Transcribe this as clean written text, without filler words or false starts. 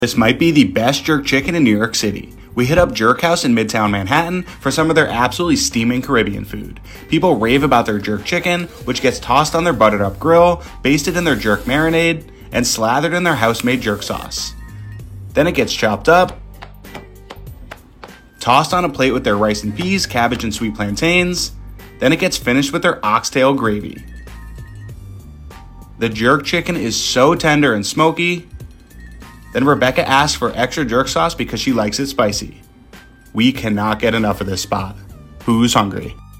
This might be the best jerk chicken in New York City. We hit up Jerk House in Midtown Manhattan for some of their absolutely steaming Caribbean food. People rave about their jerk chicken, which gets tossed on their buttered up grill, basted in their jerk marinade, and slathered in their house-made jerk sauce. Then it gets chopped up, tossed on a plate with their rice and peas, cabbage and sweet plantains. Then it gets finished with their oxtail gravy. The jerk chicken is so tender and smoky. Then Rebecca asks for extra jerk sauce because she likes it spicy. We cannot get enough of this spot. Who's hungry?